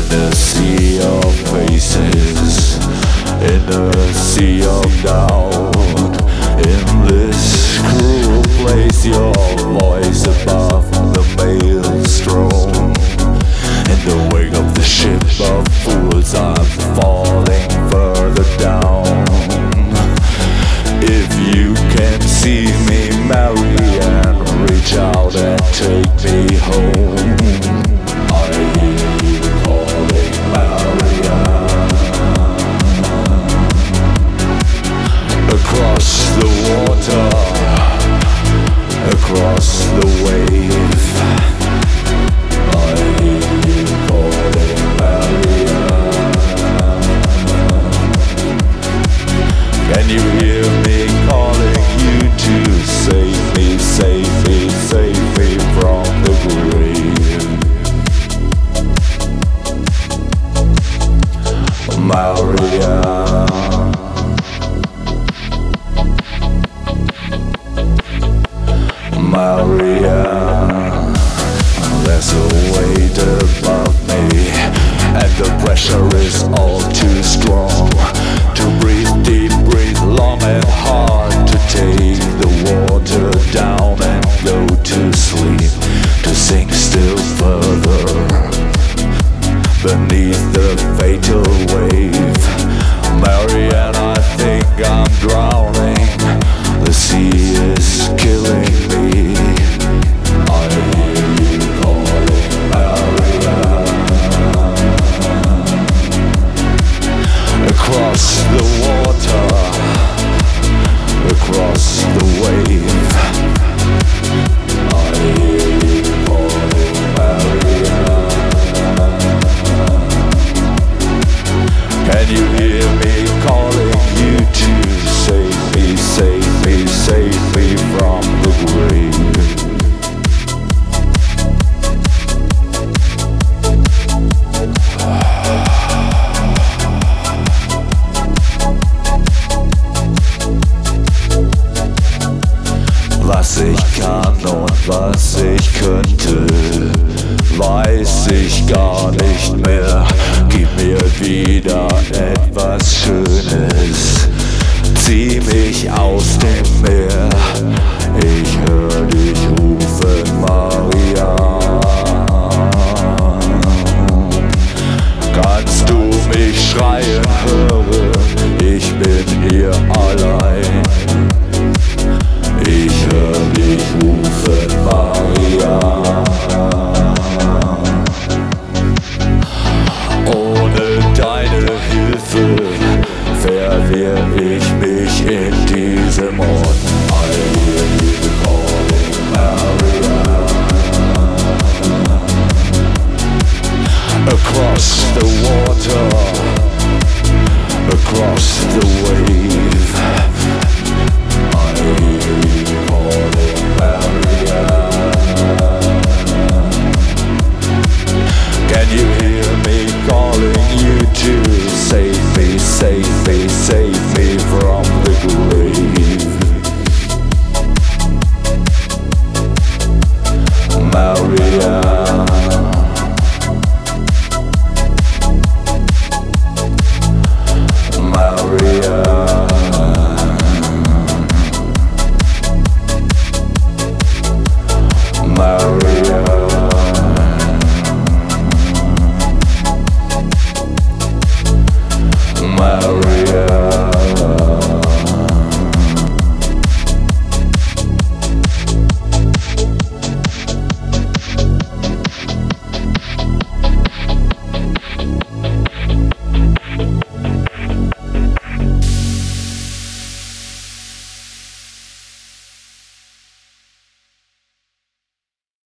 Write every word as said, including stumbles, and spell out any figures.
a sea of faces, in a sea of doubt. In this cruel place, your voice above the maelstrom. In the wake of the ship of fools, I'm falling further down. If you can see me, Marianne, reach out and take me home. I hear you calling, Marianne. Across the water, across the wave, I hear you calling, Marianne. Can you hear me calling you to save me, save me, save me from the grave? Marianne, Marianne, there's a weight above me, and the pressure is all too strong. To breathe deep, breathe long and hard, to take the water down and go to sleep, to sink still further beneath the fatal wave. Marianne, I think I'm drowning. The sea is killing me. I hear you calling, Marianne. Across the water, across the wave, I hear you calling, Marianne. Can you hear me calling you to save me, save me, save me from the grave? Was ich kann und was ich könnte, weiß ich gar nicht mehr. Gib mir wieder etwas Schönes, zieh mich aus dem Meer. Ich hör dich rufen, Marianne. Kannst du mich schreien hören? Ich bin hier allein. Ich hör dich rufen, Marianne. Ohne deine Hilfe verliere ich mich in diesem Ort. I hear you calling, Marianne. Across the water, across the wave, I hear you calling, Marianne. Can you hear me calling you to save me, save me, save me from the grave? Marianne, Marianne, Marianne, Marianne.